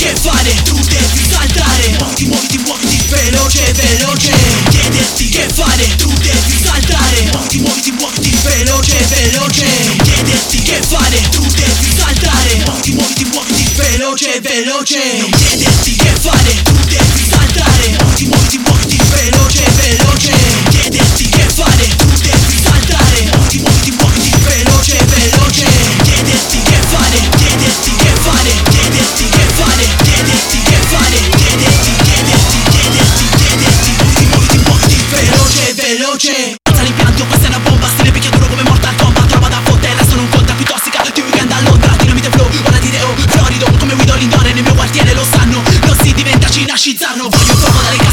che fare, tu devi saltare. Muoviti, muoviti, veloce, veloce. Chiederti che fare, tu devi saltare. Muoviti, muoviti, veloce, veloce. Chiederti che fare, tu devi saltare. Muoviti, muoviti, veloce, veloce. Chiederti che fare, tu devi saltare. Muoviti, muoviti, veloce, veloce. Chiederti che fare, tu devi saltare. Muoviti, muoviti, veloce, veloce. Chiederti che fare, chiederti che fare, chiederti che fare, chiederti che fare, chiederti, muoviti, muoviti, veloce, veloce. Alza l'impianto, questa è una bomba, stile picchiaduro come Mortal Kombat. Roba da fottere, sono un conta più tossica di un weekend a Londra. Dinamite flow, ora dire oh, florido come Guido Lindone. Nel mio quartiere lo sanno, non si diventa Cina Shizarno. Voglio fuoco dalle